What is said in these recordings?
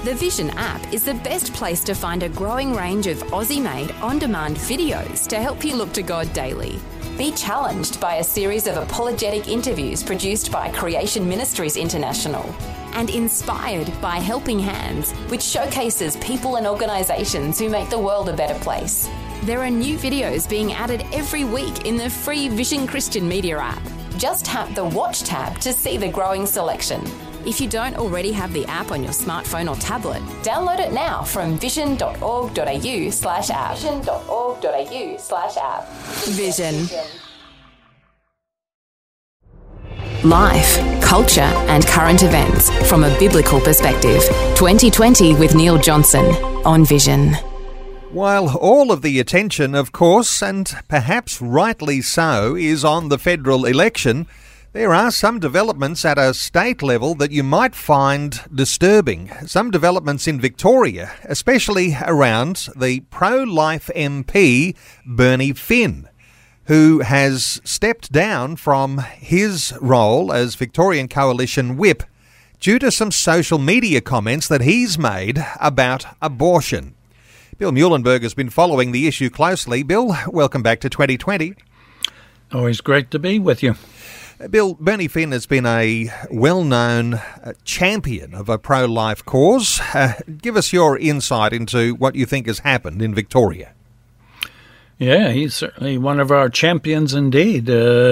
The Vision app is the best place to find a growing range of Aussie-made, on-demand videos to help you look to God daily. Be challenged by a series of apologetic interviews produced by Creation Ministries International, and inspired by Helping Hands, which showcases people and organisations who make the world a better place. There are new videos being added every week in the free Vision Christian Media app. Just tap the Watch tab to see the growing selection. If you don't already have the app on your smartphone or tablet, download it now from vision.org.au/app. Vision.org.au/app. Vision. Life, culture and current events from a biblical perspective. 2020 with Neil Johnson on Vision. While all of the attention, of course, and perhaps rightly so, is on the federal election, there are some developments at a state level that you might find disturbing. Some developments in Victoria, especially around the pro-life MP Bernie Finn, who has stepped down from his role as Victorian Coalition Whip due to some social media comments that he's made about abortion. Bill Muhlenberg has been following the issue closely. Bill, welcome back to 2020. Always great to be with you. Bill, Bernie Finn has been a well-known champion of a pro-life cause. Give us your insight into what you think has happened in Victoria. Yeah, he's certainly one of our champions indeed.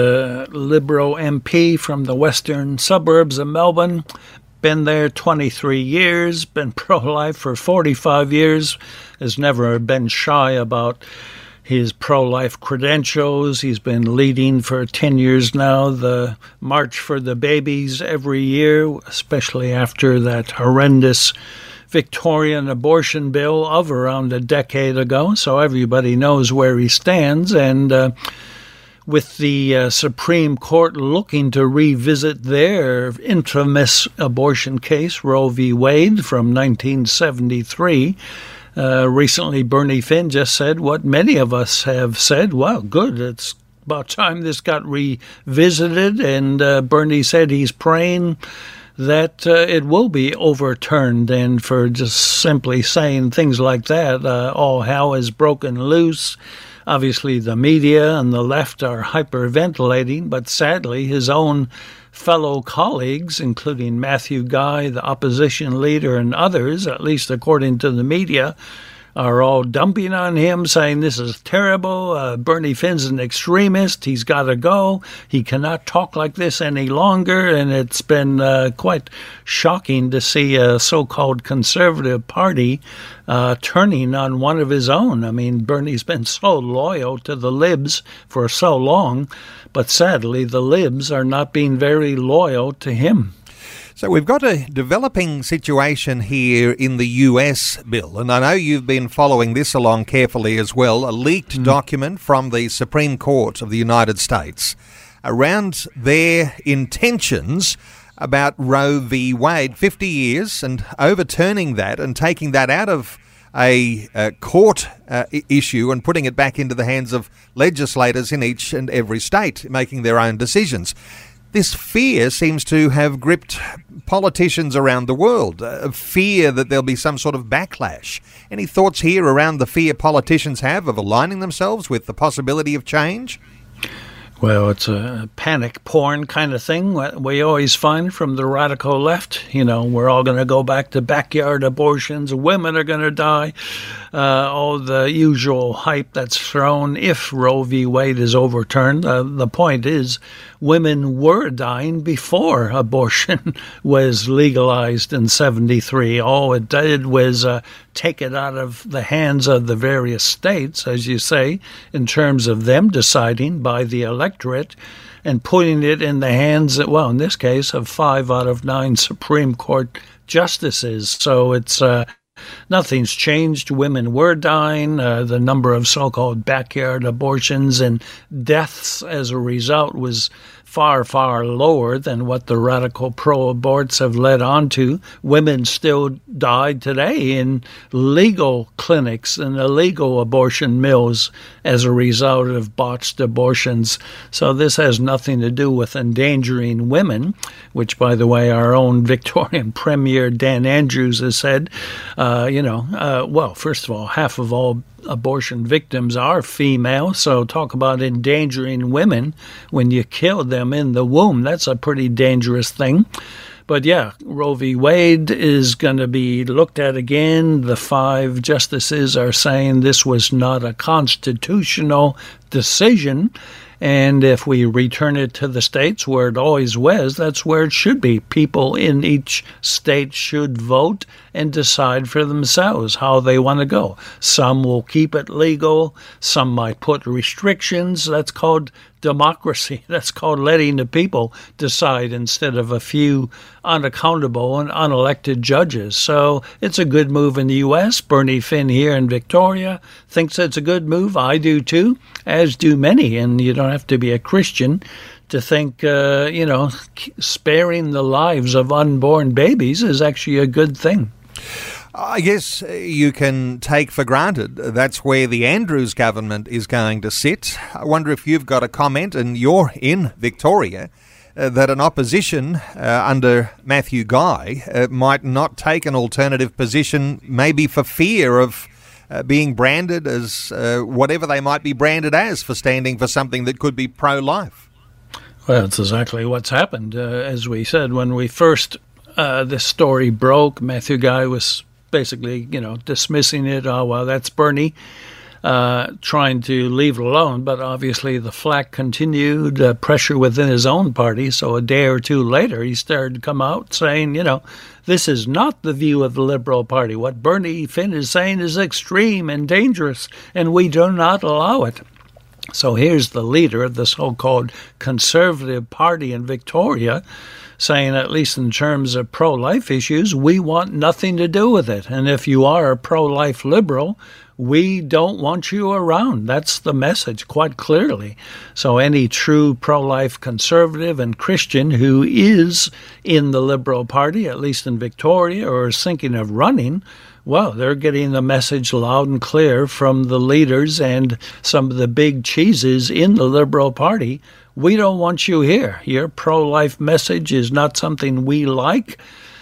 Liberal MP from the western suburbs of Melbourne. Been there 23 years, been pro-life for 45 years, has never been shy about his pro-life credentials. He's been leading for 10 years now the March for the Babies every year, especially after that horrendous Victorian abortion bill of around a decade ago. So everybody knows where he stands. And with the Supreme Court looking to revisit their infamous abortion case, Roe v. Wade from 1973, recently Bernie Finn just said what many of us have said, well, good, it's about time this got revisited, and Bernie said he's praying that it will be overturned, and for just simply saying things like that, all hell is broken loose. Obviously, the media and the left are hyperventilating, but sadly, his own fellow colleagues, including Matthew Guy, the opposition leader, and others, at least according to the media, are all dumping on him, saying this is terrible. Bernie Finn's an extremist. He's got to go. He cannot talk like this any longer. And it's been quite shocking to see a so-called Conservative Party turning on one of his own. I mean, Bernie's been so loyal to the Libs for so long, but sadly, the Libs are not being very loyal to him. So we've got a developing situation here in the US, Bill, and I know you've been following this along carefully as well, a leaked document from the Supreme Court of the United States around their intentions about Roe v. Wade, 50 years, and overturning that and taking that out of a court issue and putting it back into the hands of legislators in each and every state, making their own decisions. This fear seems to have gripped politicians around the world, a fear that there'll be some sort of backlash. Any thoughts here around the fear politicians have of aligning themselves with the possibility of change? Well, it's a panic porn kind of thing we always find from the radical left. You know, we're all going to go back to backyard abortions, women are going to die, all the usual hype that's thrown if Roe v. Wade is overturned. The point is, women were dying before abortion was legalized in 73. All it did was take it out of the hands of the various states, as you say, in terms of them deciding by the electorate and putting it in the hands, well, in this case, of 5 out of 9 Supreme Court justices. So it's nothing's changed. Women were dying. The number of so-called backyard abortions and deaths as a result was far, far lower than what the radical pro-aborts have led on to. Women still die today in legal clinics and illegal abortion mills as a result of botched abortions. So this has nothing to do with endangering women, which, by the way, our own Victorian Premier Dan Andrews has said, well, first of all, half of all abortion victims are female, so talk about endangering women when you kill them in the womb. That's a pretty dangerous thing. But yeah, Roe v. Wade is going to be looked at again. The 5 justices are saying this was not a constitutional decision. And if we return it to the states where it always was, that's where it should be. People in each state should vote and decide for themselves how they want to go. Some will keep it legal. Some might put restrictions. That's called democracy. That's called letting the people decide instead of a few unaccountable and unelected judges. So it's a good move in the U.S. Bernie Finn here in Victoria thinks it's a good move. I do too, as do many. And you don't have to be a Christian to think, sparing the lives of unborn babies is actually a good thing. I guess you can take for granted that's where the Andrews government is going to sit. I wonder if you've got a comment, and you're in Victoria, that an opposition under Matthew Guy might not take an alternative position, maybe for fear of being branded as whatever they might be branded as for standing for something that could be pro-life. Well, that's exactly what's happened. As we said, when we first, this story broke, Matthew Guy was basically, dismissing it. Oh, well, that's Bernie, trying to leave it alone. But obviously the flack continued, pressure within his own party. So a day or two later, he started to come out saying, this is not the view of the Liberal Party. What Bernie Finn is saying is extreme and dangerous, and we do not allow it. So here's the leader of the so-called Conservative Party in Victoria saying, at least in terms of pro-life issues, we want nothing to do with it. And if you are a pro-life liberal, we don't want you around. That's the message quite clearly. So any true pro-life conservative and Christian who is in the Liberal Party, at least in Victoria, or is thinking of running, well, they're getting the message loud and clear from the leaders and some of the big cheeses in the Liberal Party. We don't want you here. Your pro-life message is not something we like.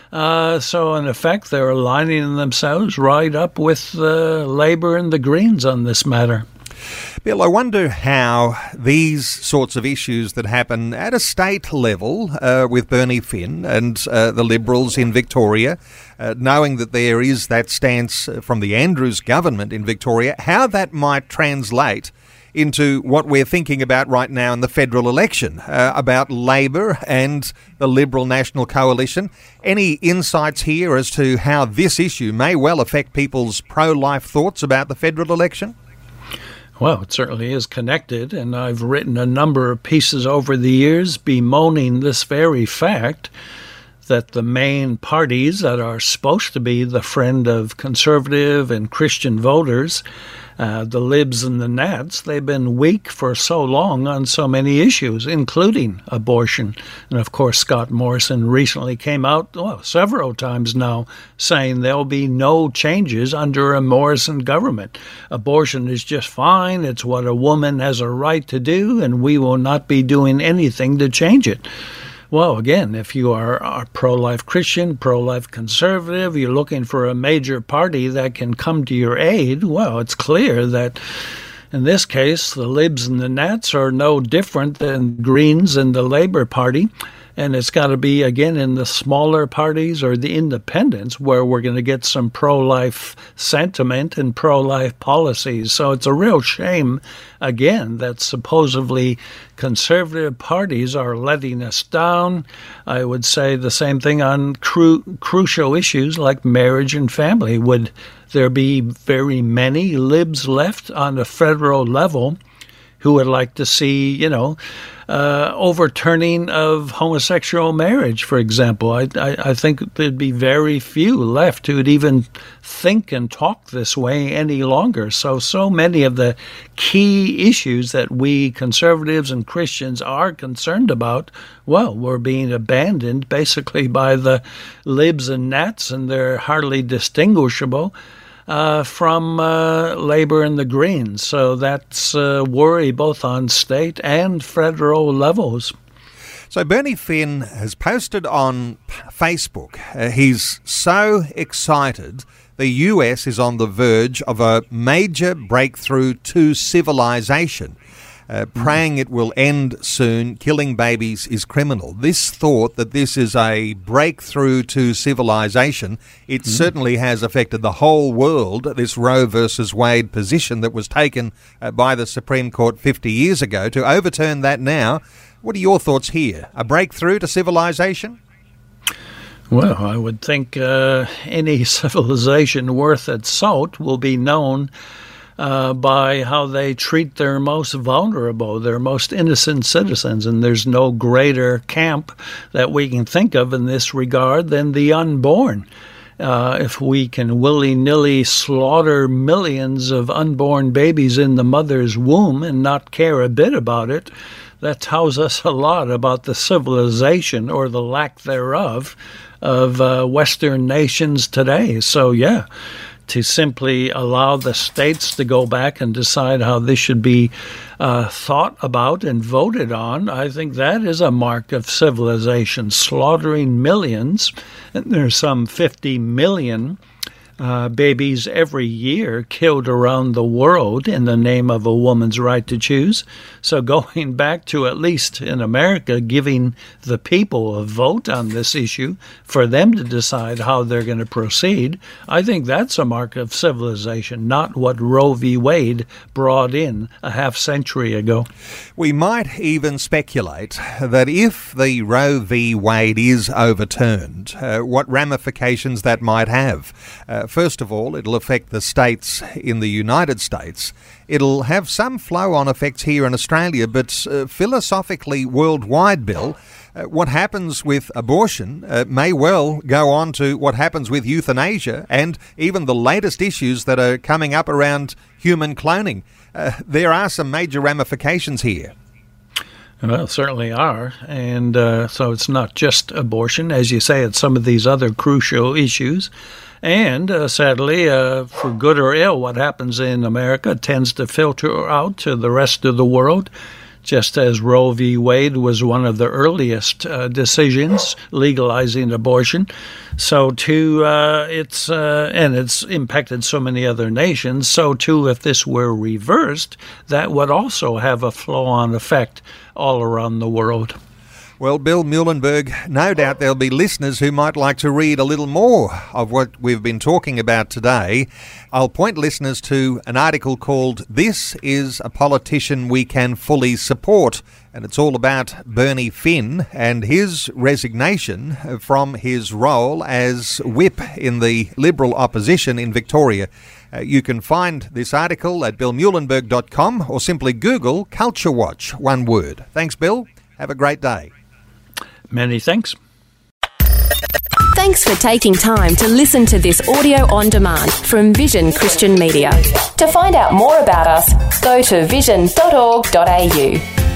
So, in effect, they're aligning themselves right up with Labour and the Greens on this matter. Bill, I wonder how these sorts of issues that happen at a state level with Bernie Finn and the Liberals in Victoria, knowing that there is that stance from the Andrews government in Victoria, how that might translate into what we're thinking about right now in the federal election, about Labor and the Liberal National Coalition. Any insights here as to how this issue may well affect people's pro-life thoughts about the federal election? Well, it certainly is connected, and I've written a number of pieces over the years bemoaning this very fact that the main parties that are supposed to be the friend of conservative and Christian voters, the Libs and the Nats, they've been weak for so long on so many issues, including abortion. And of course, Scott Morrison recently came out, several times now, saying there'll be no changes under a Morrison government. Abortion is just fine. It's what a woman has a right to do, and we will not be doing anything to change it. Well, again, if you are a pro-life Christian, pro-life conservative, you're looking for a major party that can come to your aid, well, it's clear that in this case, the Libs and the Nats are no different than Greens and the Labour Party. And it's got to be, again, in the smaller parties or the independents where we're going to get some pro-life sentiment and pro-life policies. So it's a real shame, again, that supposedly conservative parties are letting us down. I would say the same thing on crucial issues like marriage and family. Would there be very many Libs left on the federal level who would like to see, overturning of homosexual marriage, for example. I think there'd be very few left who'd even think and talk this way any longer. So many of the key issues that we conservatives and Christians are concerned about, well, were being abandoned basically by the libs and nats, and they're hardly distinguishable from Labour and the Greens. So that's worry both on state and federal levels. So Bernie Finn has posted on Facebook, he's so excited the US is on the verge of a major breakthrough to civilization. Praying it will end soon, killing babies is criminal. This thought that this is a breakthrough to civilization, it certainly has affected the whole world, this Roe versus Wade position that was taken by the Supreme Court 50 years ago. To overturn that now, what are your thoughts here? A breakthrough to civilization? Well, I would think any civilization worth its salt will be known by how they treat their most vulnerable, their most innocent citizens. And there's no greater camp that we can think of in this regard than the unborn. If we can willy-nilly slaughter millions of unborn babies in the mother's womb and not care a bit about it, that tells us a lot about the civilization, or the lack thereof, of Western nations today. So, yeah, to simply allow the states to go back and decide how this should be thought about and voted on, I think that is a mark of civilization. Slaughtering millions, and there's some 50 million babies every year killed around the world in the name of a woman's right to choose. So going back to, at least in America, giving the people a vote on this issue for them to decide how they're going to proceed, I think that's a mark of civilization, not what Roe v. Wade brought in a half century ago. We might even speculate that if the Roe v. Wade is overturned, what ramifications that might have. First of all, it'll affect the states in the United States. It'll have some flow-on effects here in Australia, but philosophically worldwide, Bill, what happens with abortion may well go on to what happens with euthanasia and even the latest issues that are coming up around human cloning. There are some major ramifications here. Well, certainly are. And so it's not just abortion. As you say, it's some of these other crucial issues. And sadly, for good or ill, what happens in America tends to filter out to the rest of the world, just as Roe v. Wade was one of the earliest decisions legalizing abortion. So too, it's impacted so many other nations. So too, if this were reversed, that would also have a flow-on effect all around the world. Well, Bill Muehlenberg, no doubt there'll be listeners who might like to read a little more of what we've been talking about today. I'll point listeners to an article called "This is a Politician We Can Fully Support," and it's all about Bernie Finn and his resignation from his role as whip in the Liberal opposition in Victoria. You can find this article at billmuehlenberg.com or simply Google Culture Watch, one word. Thanks, Bill. Have a great day. Many thanks. Thanks for taking time to listen to this audio on demand from Vision Christian Media. To find out more about us, go to vision.org.au.